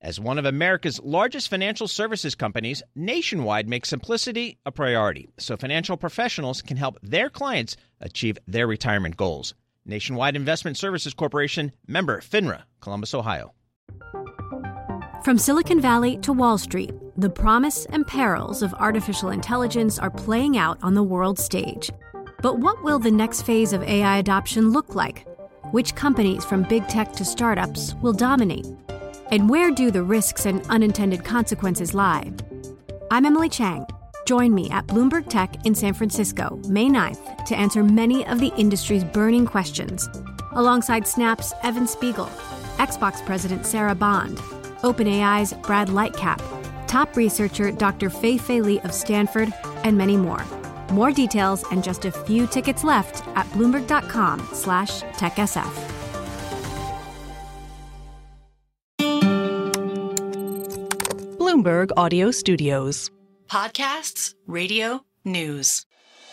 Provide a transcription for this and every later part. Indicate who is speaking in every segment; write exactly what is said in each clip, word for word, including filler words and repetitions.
Speaker 1: As one of America's largest financial services companies, Nationwide makes simplicity a priority so financial professionals can help their clients achieve their retirement goals. Nationwide Investment Services Corporation, member FINRA, Columbus, Ohio.
Speaker 2: From Silicon Valley to Wall Street, the promise and perils of artificial intelligence are playing out on the world stage. But what will the next phase of A I adoption look like? Which companies, from big tech to startups, will dominate? And where do the risks and unintended consequences lie? I'm Emily Chang. Join me at Bloomberg Tech in San Francisco, May ninth, to answer many of the industry's burning questions, alongside Snap's Evan Spiegel, Xbox President Sarah Bond, OpenAI's Brad Lightcap, top researcher Doctor Fei-Fei Li of Stanford, and many more. More details and just a few tickets left at Bloomberg.com slash TechSF.
Speaker 3: Bloomberg Audio Studios.
Speaker 4: Podcasts, radio, news.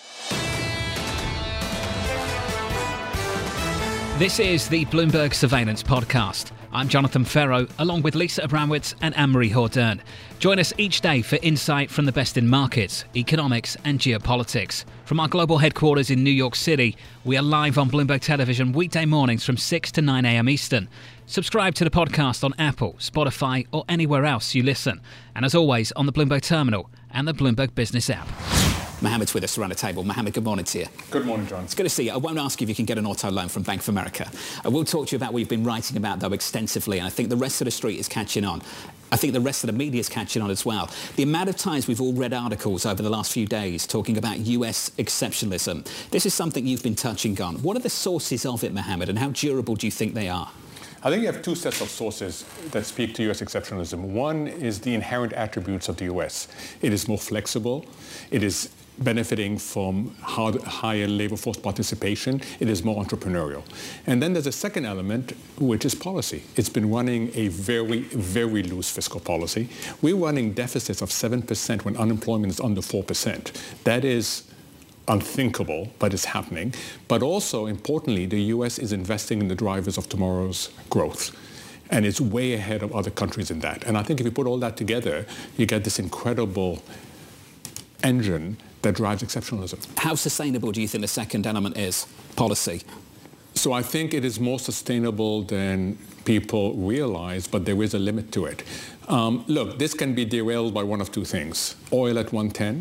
Speaker 5: This is the Bloomberg Surveillance Podcast. I'm Jonathan Ferro, along with Lisa Abramowitz and Anne-Marie Hordern. Join us each day for insight from the best in markets, economics and geopolitics. From our global headquarters in New York City, we are live on Bloomberg Television weekday mornings from six to nine a.m. Eastern. Subscribe to the podcast on Apple, Spotify or anywhere else you listen. And as always, on the Bloomberg Terminal and the Bloomberg Business app.
Speaker 6: Mohammed's with us around the table. Mohammed, good morning to you.
Speaker 7: Good morning, John.
Speaker 6: It's good to see you. I won't ask you if you can get an auto loan from Bank of America. I will talk to you about what you've been writing about, though, extensively, and I think the rest of the street is catching on. I think the rest of the media is catching on as well. The amount of times we've all read articles over the last few days talking about U S exceptionalism. This is something you've been touching on. What are the sources of it, Mohammed, and how durable do you think they are?
Speaker 7: I think you have two sets of sources that speak to U S exceptionalism. One is the inherent attributes of the U S. It is more flexible. It is benefiting from hard, higher labor force participation. It is more entrepreneurial. And then there's a second element, which is policy. It's been running a very, very loose fiscal policy. We're running deficits of seven percent when unemployment is under four percent. That is unthinkable, but it's happening. But also, importantly, the U S is investing in the drivers of tomorrow's growth. And it's way ahead of other countries in that. And I think if you put all that together, you get this incredible engine that drives exceptionalism.
Speaker 6: How sustainable do you think the second element is? Policy.
Speaker 7: So I think it is more sustainable than people realize, but there is a limit to it. Um, look, this can be derailed by one of two things. Oil at one ten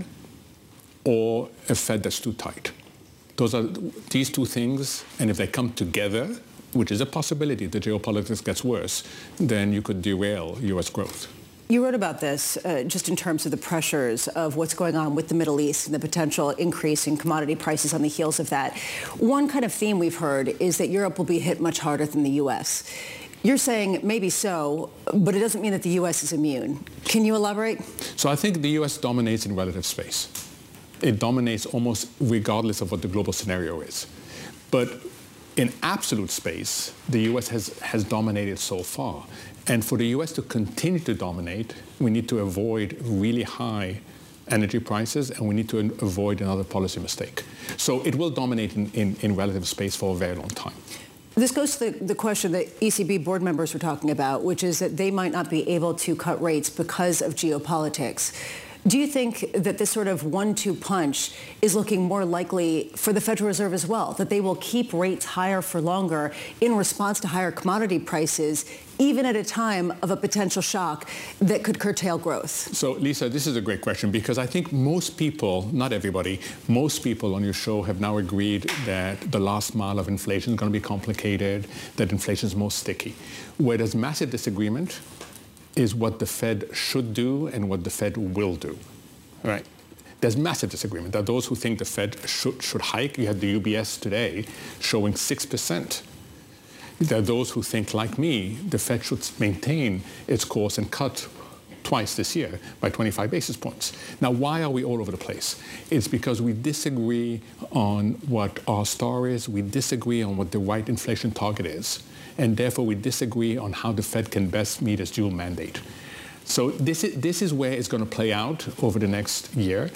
Speaker 7: or a Fed that's too tight. Those are these two things, and if they come together, which is a possibility, the geopolitics gets worse, then you could derail U S growth.
Speaker 8: You wrote about this uh, just in terms of the pressures of what's going on with the Middle East and the potential increase in commodity prices on the heels of that. One kind of theme we've heard is that Europe will be hit much harder than the U S. You're saying maybe so, but it doesn't mean that the U S is immune. Can you elaborate?
Speaker 7: So I think the U S dominates in relative space. It dominates almost regardless of what the global scenario is. But in absolute space, the U S has, has dominated so far. And for the U S to continue to dominate, we need to avoid really high energy prices, and we need to avoid another policy mistake. So it will dominate in, in, in relative space for a very long time.
Speaker 8: This goes to the, the question that E C B board members were talking about, which is that they might not be able to cut rates because of geopolitics. Do you think that this sort of one two punch is looking more likely for the Federal Reserve as well, that they will keep rates higher for longer in response to higher commodity prices, even at a time of a potential shock that could curtail growth?
Speaker 7: So, Lisa, this is a great question, because I think most people, not everybody, most people on your show have now agreed that the last mile of inflation is going to be complicated, that inflation is more sticky. Where there's massive disagreement is what the Fed should do and what the Fed will do, all right? There's massive disagreement. There are those who think the Fed should, should hike. You had the U B S today showing six percent. There are those who think, like me, the Fed should maintain its course and cut twice this year by twenty-five basis points. Now, why are we all over the place? It's because we disagree on what our star is. We disagree on what the right inflation target is. And therefore, we disagree on how the Fed can best meet its dual mandate. So this is, this is where it's going to play out over the next year.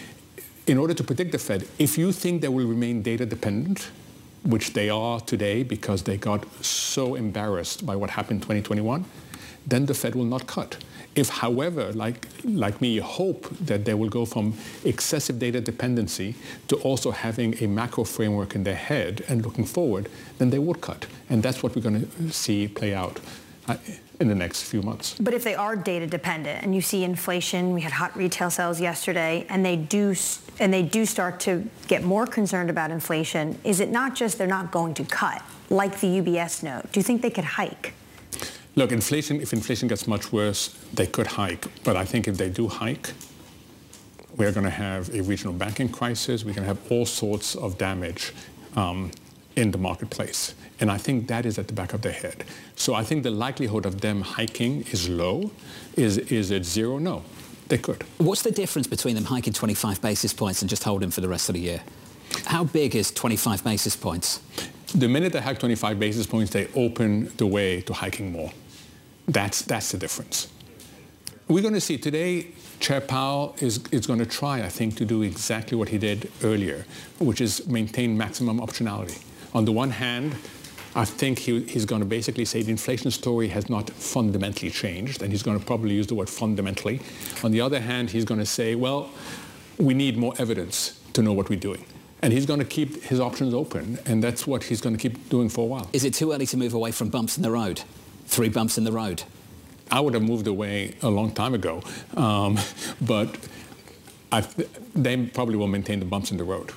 Speaker 7: In order to predict the Fed, if you think they will remain data dependent, which they are today because they got so embarrassed by what happened in twenty twenty-one, then the Fed will not cut. If, however, like, like me, you hope that they will go from excessive data dependency to also having a macro framework in their head and looking forward, then they would cut. And that's what we're going to see play out uh, in the next few months.
Speaker 3: But if they are data dependent and you see inflation, we had hot retail sales yesterday, and they do and they do start to get more concerned about inflation, is it not just they're not going to cut, like the U B S note? Do you think they could hike?
Speaker 7: Look, inflation, if inflation gets much worse, they could hike. But I think if they do hike, we're going to have a regional banking crisis. We're going to have all sorts of damage um, in the marketplace. And I think that is at the back of their head. So I think the likelihood of them hiking is low. Is, is it zero? No, they could.
Speaker 6: What's the difference between them hiking twenty-five basis points and just holding for the rest of the year? How big is twenty-five basis points?
Speaker 7: The minute they hike twenty-five basis points, they open the way to hiking more. That's, that's the difference. We're going to see today, Chair Powell is, is going to try, I think, to do exactly what he did earlier, which is maintain maximum optionality. On the one hand, I think he, he's going to basically say the inflation story has not fundamentally changed, and he's going to probably use the word fundamentally. On the other hand, he's going to say, well, we need more evidence to know what we're doing. And he's going to keep his options open, and that's what he's going to keep doing for a while.
Speaker 6: Is it too early to move away from bumps in the road? Three bumps in the road?
Speaker 7: I would have moved away a long time ago, um, but I th- they probably will maintain the bumps in the road.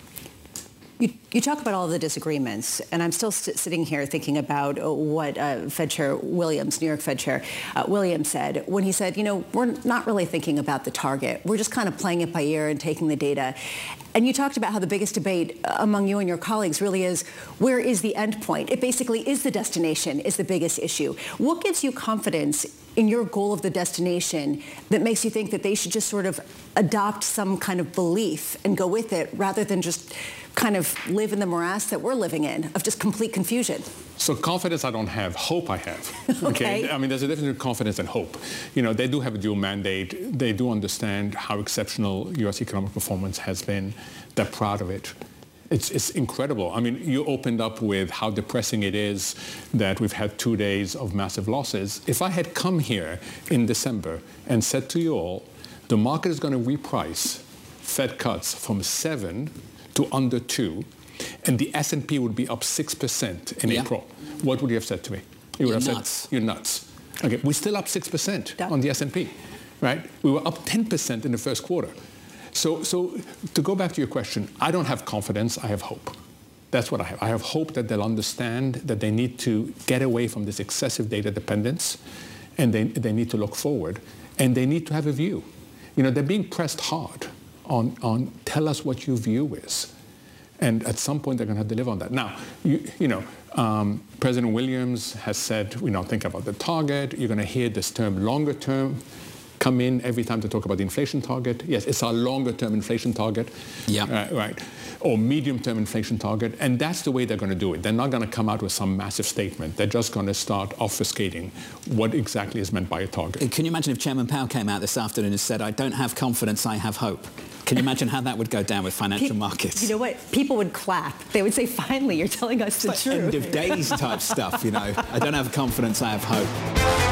Speaker 8: You, you talk about all of the disagreements, and I'm still st- sitting here thinking about uh, what uh, Fed Chair Williams, New York Fed Chair uh, Williams said when he said, you know, we're not really thinking about the target. We're just kind of playing it by ear and taking the data. And you talked about how the biggest debate among you and your colleagues really is, where is the end point? It basically is the destination is the biggest issue. What gives you confidence in your goal of the destination that makes you think that they should just sort of adopt some kind of belief and go with it rather than just kind of live in the morass that we're living in of just complete confusion?
Speaker 7: So confidence I don't have, hope I have.
Speaker 8: Okay.
Speaker 7: okay. I mean, there's a difference between confidence and hope. You know, they do have a dual mandate. They do understand how exceptional U S economic performance has been. They're proud of it. It's, it's incredible. I mean, you opened up with how depressing it is that we've had two days of massive losses. If I had come here in December and said to you all, the market is going to reprice Fed cuts from seven to under two, and the S and P would be up six percent in yeah. April, what would you have said to me? You would
Speaker 6: You're
Speaker 7: have
Speaker 6: nuts.
Speaker 7: said, you're nuts. Okay, we're still up six percent
Speaker 8: yeah.
Speaker 7: on the S and P, right? We were up ten percent in the first quarter. So, so to go back to your question, I don't have confidence, I have hope. That's what I have. I have hope that they'll understand that they need to get away from this excessive data dependence, and they, they need to look forward, and they need to have a view. You know, they're being pressed hard on, on tell us what your view is. And at some point, they're going to have to live on that. Now, you, you know, um, President Williams has said, you know, think about the target. You're going to hear this term longer term come in every time to talk about the inflation target. Yes, it's our longer-term inflation target,
Speaker 6: yeah,
Speaker 7: uh, right, or medium-term inflation target, and that's the way they're going to do it. They're not going to come out with some massive statement. They're just going to start obfuscating what exactly is meant by a target.
Speaker 6: Can you imagine if Chairman Powell came out this afternoon and said, I don't have confidence, I have hope? Can you imagine how that would go down with financial markets?
Speaker 8: You know what? People would clap. They would say, finally, you're telling us the
Speaker 6: it's
Speaker 8: truth.
Speaker 6: Like end of days type stuff, you know. I don't have confidence, I have hope.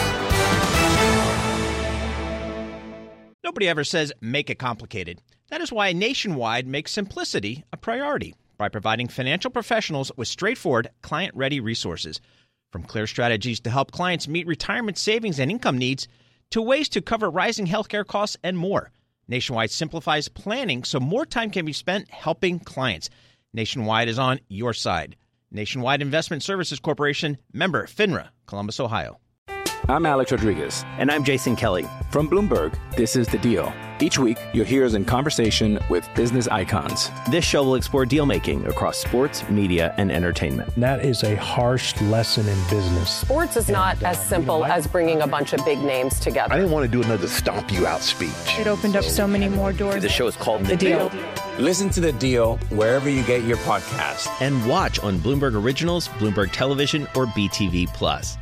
Speaker 1: Nobody ever says, make it complicated. That is why Nationwide makes simplicity a priority by providing financial professionals with straightforward, client-ready resources. From clear strategies to help clients meet retirement savings and income needs, to ways to cover rising healthcare costs and more. Nationwide simplifies planning so more time can be spent helping clients. Nationwide is on your side. Nationwide Investment Services Corporation, member FINRA, Columbus, Ohio.
Speaker 9: I'm Alex Rodriguez.
Speaker 10: And I'm Jason Kelly.
Speaker 9: From Bloomberg, this is The Deal. Each week, you'll hear us in conversation with business icons.
Speaker 10: This show will explore deal-making across sports, media, and entertainment.
Speaker 11: That is a harsh lesson in business.
Speaker 12: Sports is not as simple as bringing a bunch of big names together.
Speaker 13: I didn't want to do another stomp you out speech.
Speaker 14: It opened up so many more doors.
Speaker 10: The show is called
Speaker 14: The,
Speaker 10: the
Speaker 14: Deal.
Speaker 10: Deal.
Speaker 15: Listen to The Deal wherever you get your podcasts.
Speaker 10: And watch on Bloomberg Originals, Bloomberg Television, or B T V Plus.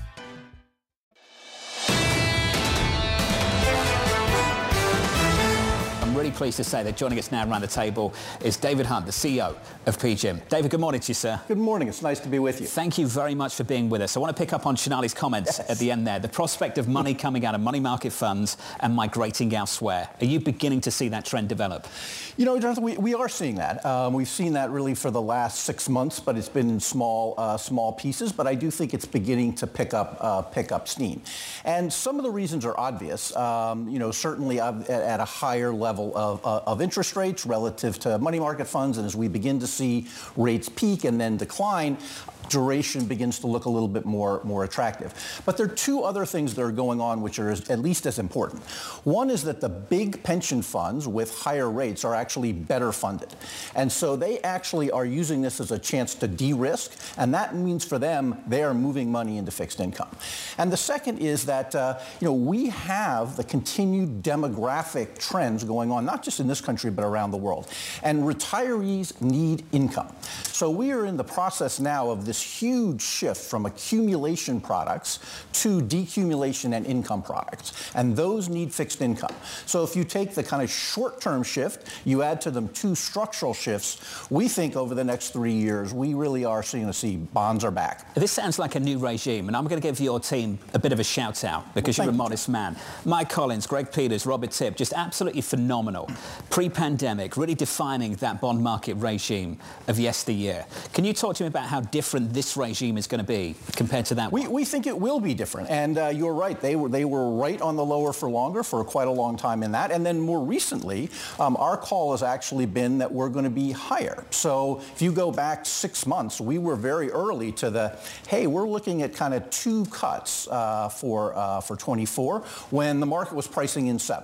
Speaker 6: really pleased to say that joining us now around the table is David Hunt, the C E O of P G I M. David, good morning to you, sir.
Speaker 16: Good morning. It's nice to be with you.
Speaker 6: Thank you very much for being with us. I want to pick up on Sonali's comments yes. at the end there. The prospect of money coming out of money market funds and migrating elsewhere. Are you beginning to see that trend develop?
Speaker 16: You know, Jonathan, we, we are seeing that. Um, we've seen that really for the last six months, but it's been in small, uh, small pieces. But I do think it's beginning to pick up, uh, pick up steam. And some of the reasons are obvious. Um, you know, certainly at, at a higher level of, uh, of interest rates relative to money market funds, and as we begin to see rates peak and then decline, duration begins to look a little bit more, more attractive. But there are two other things that are going on which are as, at least as important. One is that the big pension funds with higher rates are actually better funded. And so they actually are using this as a chance to de-risk, and that means for them they are moving money into fixed income. And the second is that uh, you know, we have the continued demographic trends going on, not just in this country but around the world. And retirees need income. So we are in the process now of this huge shift from accumulation products to decumulation and income products. And those need fixed income. So if you take the kind of short-term shift, you add to them two structural shifts, we think over the next three years, we really are seeing to see bonds are back.
Speaker 6: This sounds like a new regime, and I'm going to give your team a bit of a shout out because well, you're a modest you. man. Mike Collins, Greg Peters, Robert Tipp, just absolutely phenomenal. Pre-pandemic, really defining that bond market regime of yesteryear. Can you talk to me about how different this regime is going to be compared to that
Speaker 16: we,
Speaker 6: one?
Speaker 16: We think it will be different, and uh, you're right. They were they were right on the lower for longer for quite a long time in that, and then more recently, um, our call has actually been that we're going to be higher. So if you go back six months, we were very early to the, hey, we're looking at kind of two cuts uh, for uh, for twenty-four when the market was pricing in seven.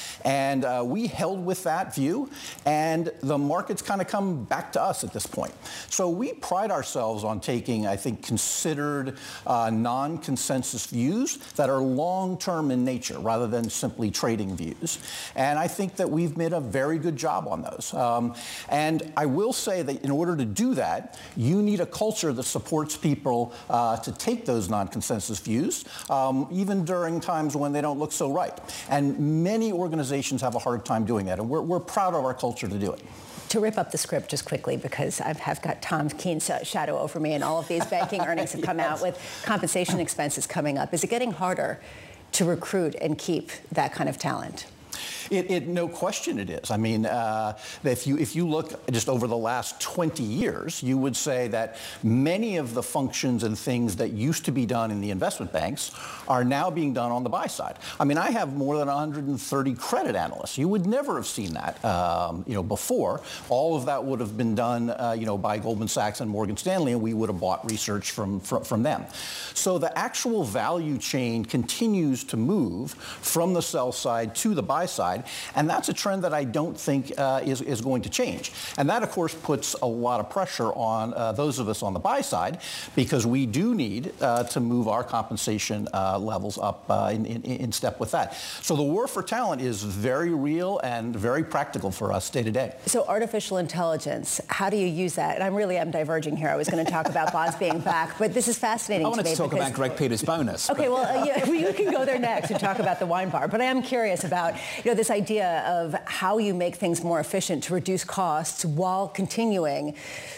Speaker 16: And uh, we held with that view, and the market's kind of come back to us at this point. So we pride ourselves on taking, I think, considered uh, non-consensus views that are long-term in nature rather than simply trading views. And I think that we've made a very good job on those. Um, and I will say that in order to do that, you need a culture that supports people uh, to take those non-consensus views, um, even during times when they don't look so right. And many organizations have a hard time doing that, and we're, we're proud of our culture to do it.
Speaker 8: To rip up the script just quickly, because I have got Tom Keene's shadow over me, and all of these banking earnings have come yes. out with compensation expenses coming up. Is it getting harder to recruit and keep that kind of talent?
Speaker 16: It, it, no question it is. I mean, uh, if you if you look just over the last twenty years, you would say that many of the functions and things that used to be done in the investment banks are now being done on the buy side. I mean, I have more than one hundred thirty credit analysts. You would never have seen that, um, you know, before. All of that would have been done, uh, you know, by Goldman Sachs and Morgan Stanley, and we would have bought research from, from from them. So the actual value chain continues to move from the sell side to the buy side. And that's a trend that I don't think uh, is, is going to change. And that, of course, puts a lot of pressure on uh, those of us on the buy side, because we do need uh, to move our compensation uh, levels up uh, in, in, in step with that. So the war for talent is very real and very practical for us day to day.
Speaker 8: So artificial intelligence, how do you use that? And I really am diverging here. I was going to talk about bonds being back, but this is fascinating
Speaker 6: I wanted
Speaker 8: to me.
Speaker 6: to talk about Greg Peters' bonus.
Speaker 8: Okay, well, uh, yeah, you can go there next and talk about the wine bar. But I am curious about, you know, this idea of how you make things more efficient to reduce costs while continuing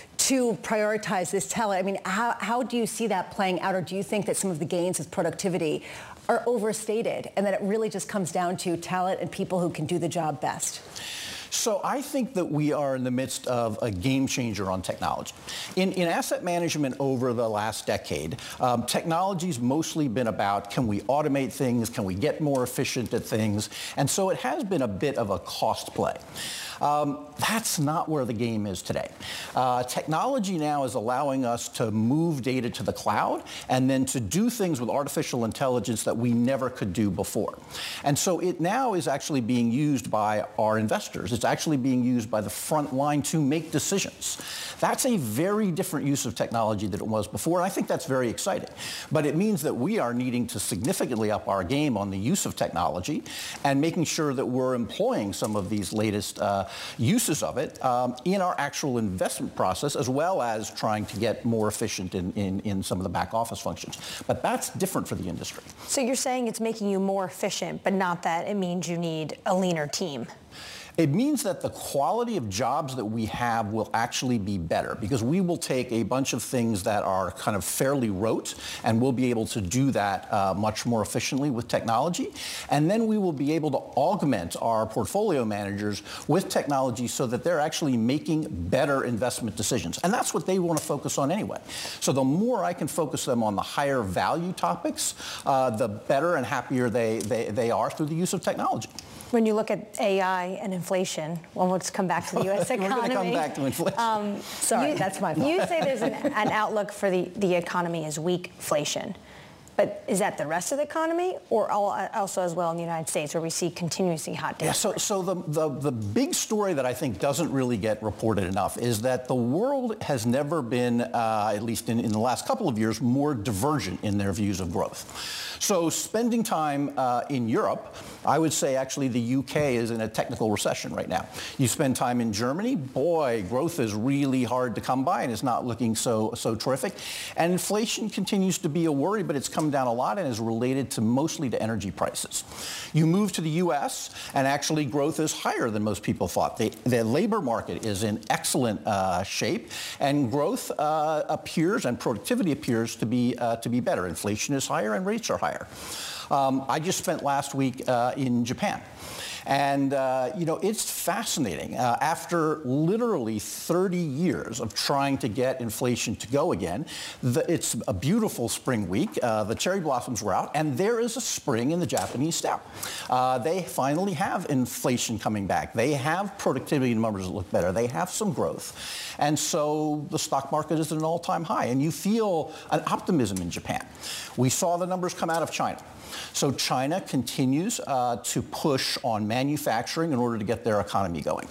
Speaker 8: to prioritize this talent. I mean, how, how do you see that playing out, or do you think that some of the gains of productivity are overstated and that it really just comes down to talent and people who can do the job best?
Speaker 16: So I think that we are in the midst of a game changer on technology. In, in asset management over the last decade, um, technology's mostly been about, can we automate things? Can we get more efficient at things? And so it has been a bit of a cost play. Um, that's not where the game is today. Uh, technology now is allowing us to move data to the cloud and then to do things with artificial intelligence that we never could do before. And so it now is actually being used by our investors. It's actually being used by the front line to make decisions. That's a very different use of technology than it was before, and I think that's very exciting. But it means that we are needing to significantly up our game on the use of technology and making sure that we're employing some of these latest uh, uses of it um, in our actual investment process, as well as trying to get more efficient in, in, in some of the back office functions. But that's different for the industry.
Speaker 3: So you're saying it's making you more efficient, but not that it means you need a leaner team.
Speaker 16: It means that the quality of jobs that we have will actually be better because we will take a bunch of things that are kind of fairly rote and we'll be able to do that uh, much more efficiently with technology. And then we will be able to augment our portfolio managers with technology so that they're actually making better investment decisions. And that's what they want to focus on anyway. So the more I can focus them on the higher value topics, uh, the better and happier they, they, they are through the use of technology.
Speaker 3: When you look at A I and inflation, well, let's come back to the U S economy.
Speaker 16: We're going to come back to inflation.
Speaker 3: Um,
Speaker 8: Sorry,
Speaker 3: you,
Speaker 8: that's my fault.
Speaker 3: You say there's an, an outlook for the, the economy as weak inflation. But is that the rest of the economy or all, also as well in the United States where we see continuously hot data?
Speaker 16: Yeah, so, so the, the, the big story that I think doesn't really get reported enough is that the world has never been, uh, at least in, in the last couple of years, more divergent in their views of growth. So spending time uh, in Europe, I would say actually the U K is in a technical recession right now. You spend time in Germany, boy, growth is really hard to come by and it's not looking so, so terrific. And inflation continues to be a worry, but it's come down a lot and is related to mostly to energy prices. You move to the U S and actually growth is higher than most people thought. The, the labor market is in excellent uh, shape and growth uh, appears and productivity appears to be, uh, to be better. Inflation is higher and rates are higher. Um, I just spent last week uh, in Japan. And, uh, you know, it's fascinating. Uh, after literally thirty years of trying to get inflation to go again, the, it's a beautiful spring week. Uh, the cherry blossoms were out, and there is a spring in the Japanese step. Uh, they finally have inflation coming back. They have productivity numbers that look better. They have some growth. And so the stock market is at an all-time high. And you feel an optimism in Japan. We saw the numbers come out of China. So China continues uh, to push on manufacturing in order to get their economy going.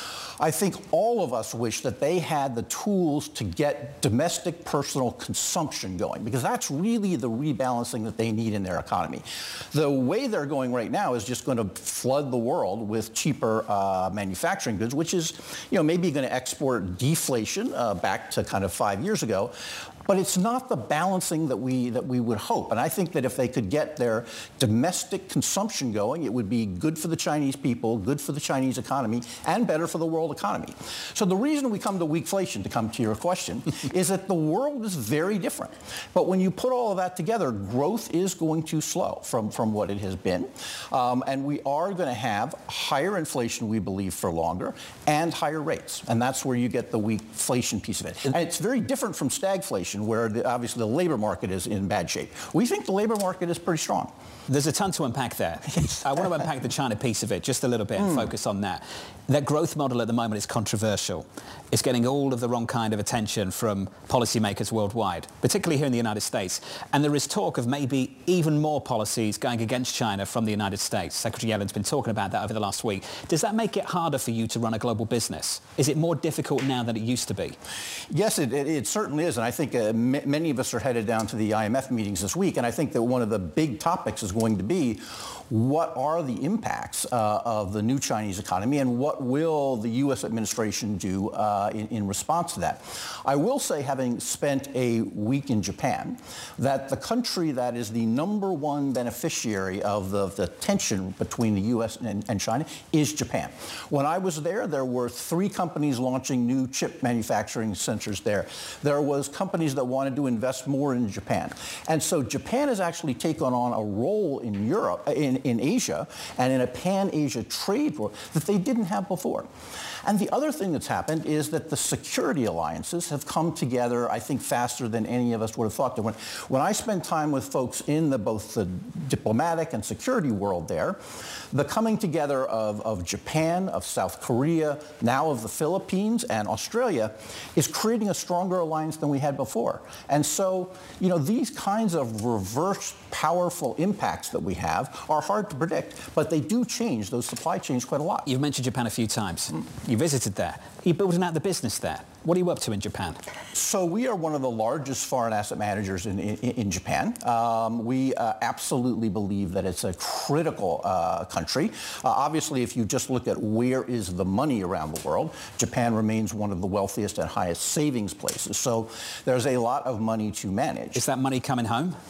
Speaker 16: I think all of us wish that they had the tools to get domestic personal consumption going, because that's really the rebalancing that they need in their economy. The way they're going right now is just going to flood the world with cheaper uh, manufacturing goods, which is, you know, maybe going to export deflation uh, back to kind of five years ago. But it's not the balancing that we that we would hope. And I think that if they could get their domestic consumption going, it would be good for the Chinese people, good for the Chinese economy, and better for the world economy. So the reason we come to weakflation, to come to your question, is that the world is very different. But when you put all of that together, growth is going to slow from, from what it has been. Um, and we are going to have higher inflation, we believe, for longer, and higher rates. And that's where you get the weakflation piece of it. And it's very different from stagflation, where the, obviously the labor market is in bad shape. We think the labor market is pretty strong.
Speaker 6: There's a ton to unpack there. I want to unpack the China piece of it just a little bit and mm. focus on that. That growth model at the moment is controversial. It's getting all of the wrong kind of attention from policymakers worldwide, particularly here in the United States. And there is talk of maybe even more policies going against China from the United States. Secretary Yellen's been talking about that over the last week. Does that make it harder for you to run a global business? Is it more difficult now than it used to be?
Speaker 16: Yes, it, it, it certainly is. And I think uh, m- many of us are headed down to the I M F meetings this week. And I think that one of the big topics is going to be what are the impacts uh, of the new Chinese economy and what will the U S administration do uh, in, in response to that? I will say, having spent a week in Japan, that the country that is the number one beneficiary of the, the tension between the U S and, and China is Japan. When I was there, there were three companies launching new chip manufacturing centers there. There was companies that wanted to invest more in Japan. And so Japan has actually taken on a role in Europe, in in Asia and in a pan-Asia trade war that they didn't have before. And the other thing that's happened is that the security alliances have come together, I think, faster than any of us would have thought. When, when I spend time with folks in the, both the diplomatic and security world there, the coming together of, of Japan, of South Korea, now of the Philippines and Australia is creating a stronger alliance than we had before. And so, you know, these kinds of reverse powerful impacts that we have are hard to predict, but they do change those supply chains quite a lot.
Speaker 6: You've mentioned Japan a few times. Mm. You visited there. You're building out the business there. What are you up to in Japan?
Speaker 16: So we are one of the largest foreign asset managers in, in, in Japan. Um, we uh, absolutely believe that it's a critical uh, country. Uh, obviously, if you just look at where is the money around the world, Japan remains one of the wealthiest and highest savings places. So there's a lot of money to manage.
Speaker 6: Is that money coming home?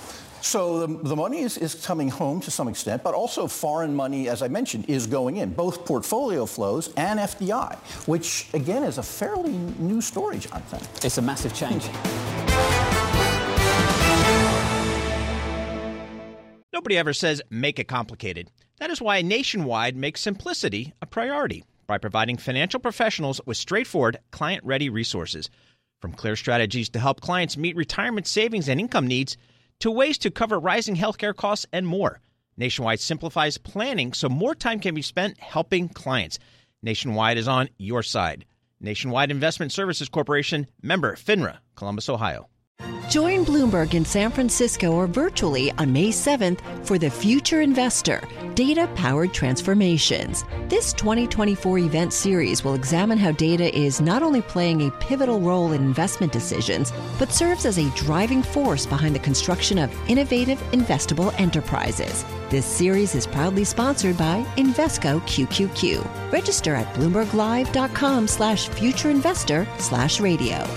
Speaker 16: So the, the money is, is coming home to some extent, but also foreign money, as I mentioned, is going in, both portfolio flows and F D I, which, again, is a fairly new story, Jonathan.
Speaker 6: It's a massive change.
Speaker 1: Nobody ever says make it complicated. That is why Nationwide makes simplicity a priority by providing financial professionals with straightforward, client-ready resources. From clear strategies to help clients meet retirement savings and income needs, to ways to cover rising healthcare costs and more. Nationwide simplifies planning so more time can be spent helping clients. Nationwide is on your side. Nationwide Investment Services Corporation, member FINRA, Columbus, Ohio.
Speaker 17: Join Bloomberg in San Francisco or virtually on May seventh for The Future Investor, Data-Powered Transformations. This twenty twenty-four event series will examine how data is not only playing a pivotal role in investment decisions, but serves as a driving force behind the construction of innovative, investable enterprises. This series is proudly sponsored by Invesco Q Q Q. Register at bloomberglive.com slash futureinvestor slash radio.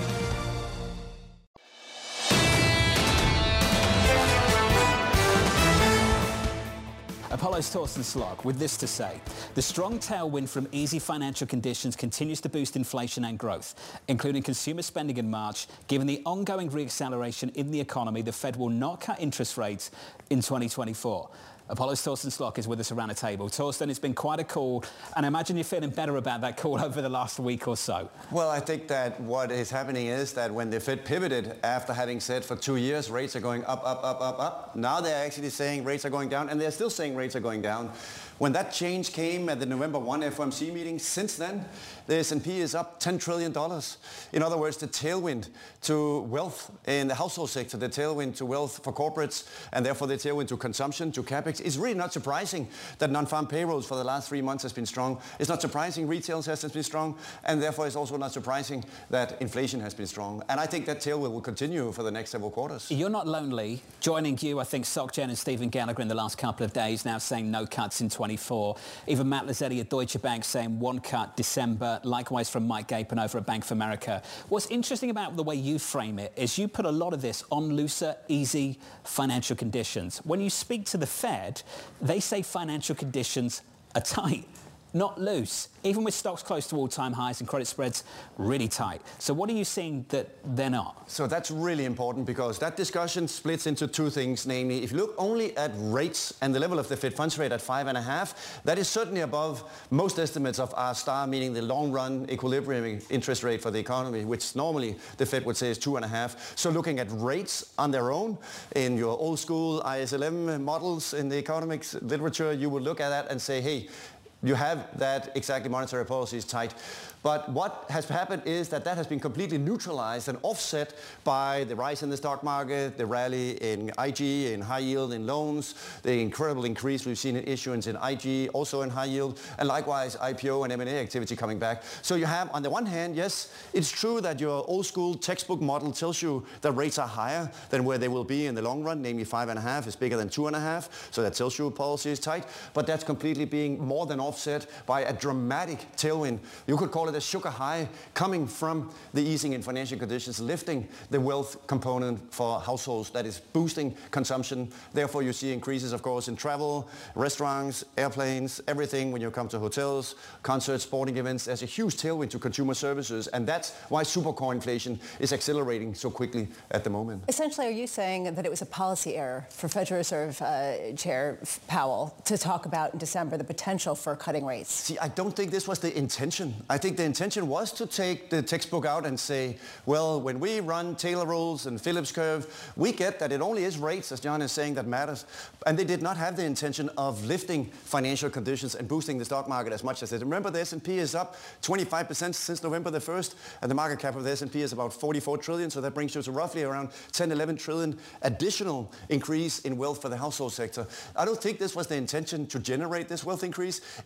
Speaker 6: Apollo's Torsten Slok with this to say. The strong tailwind from easy financial conditions continues to boost inflation and growth, including consumer spending in March. Given the ongoing reacceleration in the economy, the Fed will not cut interest rates in twenty twenty-four. Apollo's Torsten Slok is with us around the table. Torsten, it's been quite a call, and I imagine you're feeling better about that call over the last week or so.
Speaker 18: Well, I think that what is happening is that when the Fed pivoted after having said for two years rates are going up, up, up, up, up, now they're actually saying rates are going down, and they're still saying rates are going down. When that change came at the November first F O M C meeting, since then, the S and P is up ten trillion dollars. In other words, the tailwind to wealth in the household sector, the tailwind to wealth for corporates, and therefore the tailwind to consumption, to capex, is really not surprising that non-farm payrolls for the last three months has been strong. It's not surprising retail sales has been strong, and therefore it's also not surprising that inflation has been strong. And I think that tailwind will continue for the next several quarters.
Speaker 6: You're not lonely. Joining you, I think, SocGen and Stephen Gallagher in the last couple of days now saying no cuts in twenty-four. Even Matt Lazzetti at Deutsche Bank saying one cut December. Likewise from Mike Gapen over at Bank of America. What's interesting about the way you frame it is you put a lot of this on looser, easy financial conditions. When you speak to the Fed, they say financial conditions are tight, not loose, even with stocks close to all-time highs and credit spreads really tight. So what are you seeing that they're not?
Speaker 18: So that's really important because that discussion splits into two things, namely, if you look only at rates and the level of the Fed funds rate at five and a half, that is certainly above most estimates of R star, meaning the long-run equilibrium interest rate for the economy, which normally the Fed would say is two and a half. So looking at rates on their own in your old school I S eleven models in the economics literature, you would look at that and say, hey, you have that exactly monetary policy is tight. But what has happened is that that has been completely neutralized and offset by the rise in the stock market, the rally in I G, in high yield, in loans, the incredible increase we've seen in issuance in I G, also in high yield, and likewise I P O and M and A activity coming back. So you have, on the one hand, yes, it's true that your old school textbook model tells you that rates are higher than where they will be in the long run, namely five and a half is bigger than two and a half, so that tells you policy is tight, but that's completely being more than offset by a dramatic tailwind. You could call it a sugar high coming from the easing in financial conditions, lifting the wealth component for households that is boosting consumption. Therefore, you see increases, of course, in travel, restaurants, airplanes, everything when you come to hotels, concerts, sporting events. There's a huge tailwind to consumer services, and that's why supercore inflation is accelerating so quickly at the moment.
Speaker 8: Essentially, are you saying that it was a policy error for Federal Reserve uh, Chair Powell to talk about in December the potential for cutting rates?
Speaker 18: See, I don't think this was the intention. I think the intention was to take the textbook out and say, well, when we run Taylor rules and Phillips curve, we get that it only is rates, as John is saying, that matters. And they did not have the intention of lifting financial conditions and boosting the stock market as much as they did. Remember, the S and P is up twenty-five percent since November the first, and the market cap of the S and P is about forty-four trillion, so that brings you to roughly around ten, eleven trillion additional increase in wealth for the household sector. I don't think this was the intention to generate this wealth increase.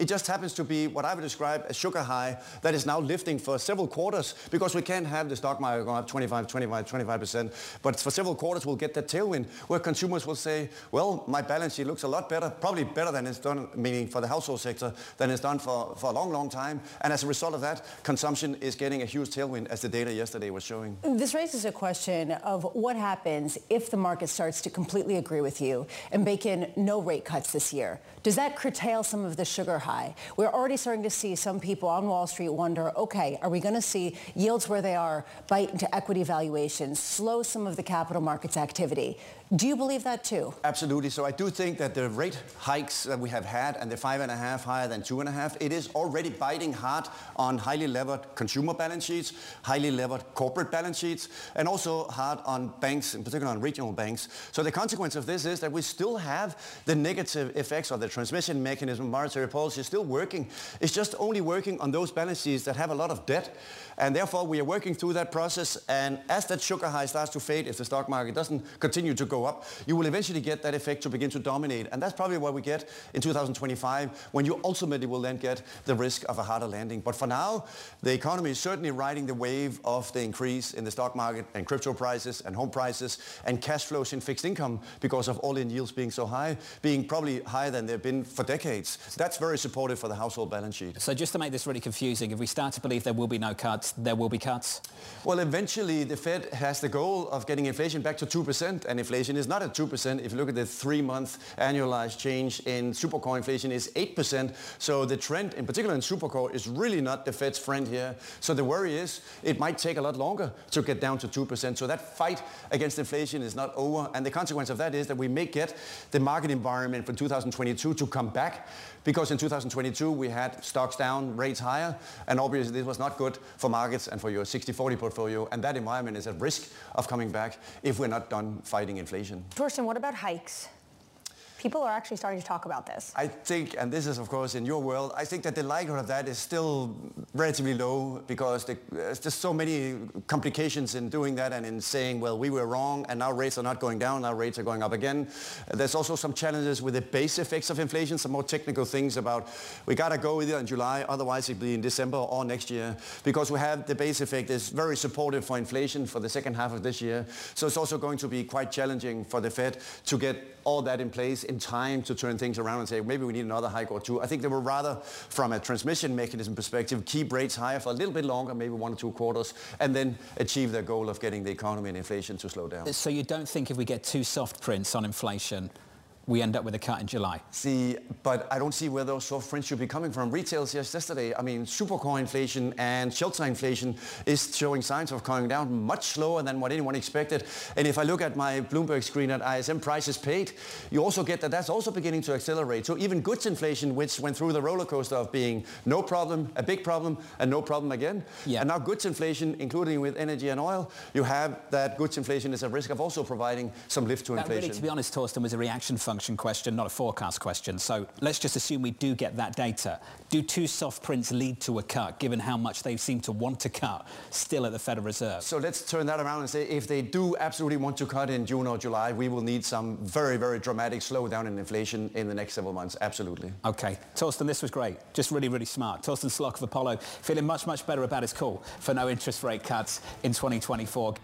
Speaker 18: It just happens to be what I would describe as sugar high that is now lifting for several quarters, because we can't have the stock market going up twenty-five, twenty-five, twenty-five percent. But for several quarters, we'll get that tailwind where consumers will say, well, my balance sheet looks a lot better, probably better than it's done, meaning for the household sector, than it's done for, for a long, long time. And as a result of that, consumption is getting a huge tailwind, as the data yesterday was showing.
Speaker 8: This raises a question of what happens if the market starts to completely agree with you and bake in no rate cuts this year. Does that curtail some of the sugar high? We're already starting to see some people on Wall Street wonder, okay, are we going to see yields where they are bite into equity valuations, slow some of the capital markets activity? Do you believe that too?
Speaker 18: Absolutely. So I do think that the rate hikes that we have had and the five and a half higher than two and a half, it is already biting hard on highly levered consumer balance sheets, highly levered corporate balance sheets, and also hard on banks, in particular on regional banks. So the consequence of this is that we still have the negative effects of the transmission mechanism, monetary policy is still working. It's just only working on those balance sheets that have a lot of debt. And therefore, we are working through that process. And as that sugar high starts to fade, if the stock market doesn't continue to go up, you will eventually get that effect to begin to dominate. And that's probably what we get in two thousand twenty-five, when you ultimately will then get the risk of a harder landing. But for now, the economy is certainly riding the wave of the increase in the stock market and crypto prices and home prices and cash flows in fixed income because of all-in yields being so high, being probably higher than they've been for decades. That's very supportive for the household balance sheet.
Speaker 6: So just to make this really confusing, if we start to believe there will be no cuts, there will be cuts?
Speaker 18: Well, eventually the Fed has the goal of getting inflation back to two percent, and inflation is not at two percent. If you look at the three-month annualized change in supercore inflation is eight percent. So the trend, in particular in supercore, is really not the Fed's friend here. So the worry is it might take a lot longer to get down to two percent. So that fight against inflation is not over, and the consequence of that is that we may get the market environment for two thousand twenty-two to come back, because in two thousand twenty-two we had stocks down, rates higher, and obviously this was not good for markets and for your sixty forty portfolio, and that environment is at risk of coming back if we're not done fighting inflation.
Speaker 3: Torsten, what about hikes? People are actually starting to talk about this.
Speaker 18: I think, and this is of course in your world, I think that the likelihood of that is still relatively low, because the, there's just so many complications in doing that and in saying, well, we were wrong and now rates are not going down, now rates are going up again. There's also some challenges with the base effects of inflation, some more technical things about we got to go either in July, otherwise it'll be in December or next year, because we have the base effect is very supportive for inflation for the second half of this year. So it's also going to be quite challenging for the Fed to get all that in place in time to turn things around and say, maybe we need another hike or two. I think they will rather, from a transmission mechanism perspective, keep rates higher for a little bit longer, maybe one or two quarters, and then achieve their goal of getting the economy and inflation to slow down.
Speaker 6: So you don't think if we get two soft prints on inflation, we end up with a cut in July?
Speaker 18: See, but I don't see where those soft prints should be coming from. Retail just yesterday, I mean, supercore inflation and shelter inflation is showing signs of coming down much slower than what anyone expected. And if I look at my Bloomberg screen at I S M prices paid, you also get that that's also beginning to accelerate. So even goods inflation, which went through the roller coaster of being no problem, a big problem, and no problem again. Yeah. And now goods inflation, including with energy and oil, you have that goods inflation is at risk of also providing some lift to
Speaker 6: that
Speaker 18: inflation.
Speaker 6: Really, to be honest, Torsten, was a reaction function question, not a forecast question. So let's just assume we do get that data. Do two soft prints lead to a cut, given how much they seem to want to cut still at the Federal Reserve?
Speaker 18: So let's turn that around and say if they do absolutely want to cut in June or July, we will need some very, very dramatic slowdown in inflation in the next several months. Absolutely.
Speaker 6: Okay. Torsten, this was great. Just really, really smart. Torsten Slok of Apollo feeling much, much better about his call for no interest rate cuts in twenty twenty-four.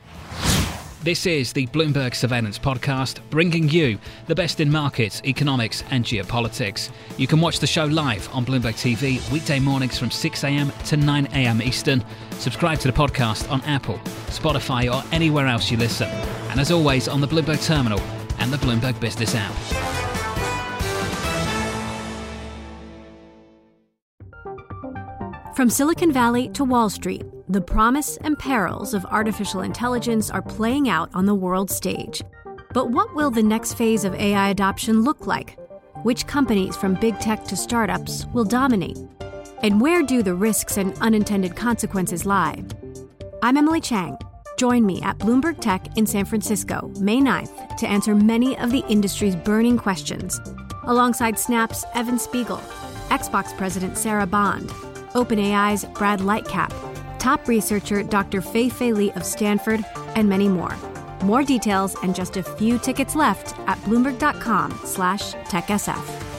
Speaker 5: This is the Bloomberg Surveillance Podcast, bringing you the best in markets, economics and geopolitics. You can watch the show live on Bloomberg T V weekday mornings from six a.m. to nine a.m. Eastern. Subscribe to the podcast on Apple, Spotify or anywhere else you listen. And as always, on the Bloomberg Terminal and the Bloomberg Business app.
Speaker 2: From Silicon Valley to Wall Street, the promise and perils of artificial intelligence are playing out on the world stage. But what will the next phase of A I adoption look like? Which companies, from big tech to startups, will dominate? And where do the risks and unintended consequences lie? I'm Emily Chang. Join me at Bloomberg Tech in San Francisco, May ninth, to answer many of the industry's burning questions, alongside Snap's Evan Spiegel, Xbox President Sarah Bond, OpenAI's Brad Lightcap, top researcher Doctor Fei-Fei Li of Stanford, and many more. More details and just a few tickets left at bloomberg.com slash techsf.